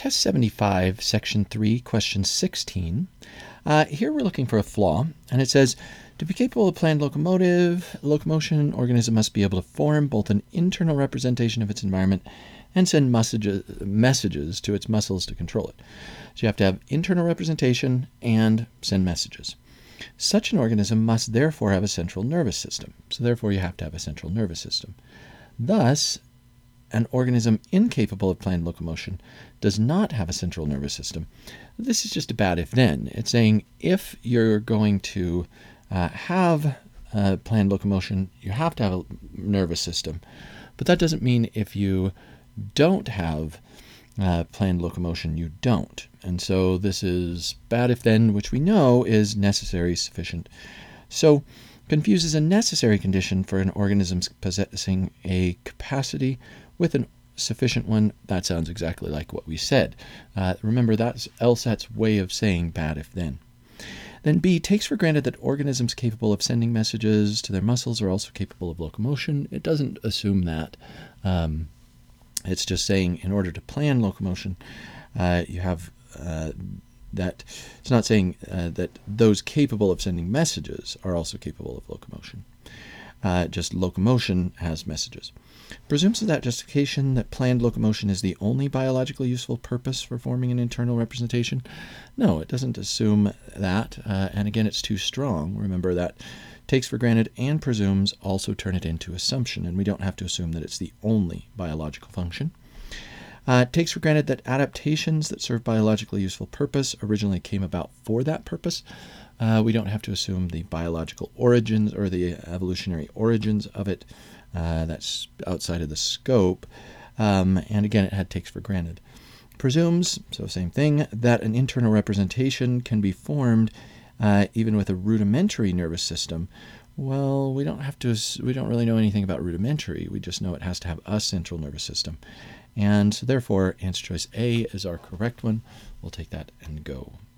Test 75, Section 3, Question 16. Here we're looking for a flaw, and it says, to be capable of planned locomotion, an organism must be able to form both an internal representation of its environment and send messages to its muscles to control it. So you have to have internal representation and send messages. Such an organism must therefore have a central nervous system. So therefore you have to have a central nervous system. Thus, an organism incapable of planned locomotion does not have a central nervous system. This is just a bad if-then. It's saying if you're going to have planned locomotion, you have to have a nervous system. But that doesn't mean if you don't have planned locomotion, you don't. And so this is bad if-then, which we know is necessary, sufficient. So confuses a necessary condition for an organism's possessing a capacity with an sufficient one. That sounds exactly like what we said. Remember, that's LSAT's way of saying bad if-then. Then B, takes for granted that organisms capable of sending messages to their muscles are also capable of locomotion. It doesn't assume that. It's just saying in order to plan locomotion, you have that. It's not saying that those capable of sending messages are also capable of locomotion. Just locomotion has messages. Presumes that justification that planned locomotion is the only biologically useful purpose for forming an internal representation. No, it doesn't assume that, and again, it's too strong. Remember that takes for granted and presumes also turn it into assumption, and we don't have to assume that it's the only biological function. Takes for granted that adaptations that serve biologically useful purpose originally came about for that purpose. We don't have to assume the biological origins or the evolutionary origins of it. That's outside of the scope. And again, it takes for granted. Presumes, so same thing, that an internal representation can be formed even with a rudimentary nervous system. Well, we don't really know anything about rudimentary. We just know it has to have a central nervous system. And so therefore, answer choice A is our correct one. We'll take that and go.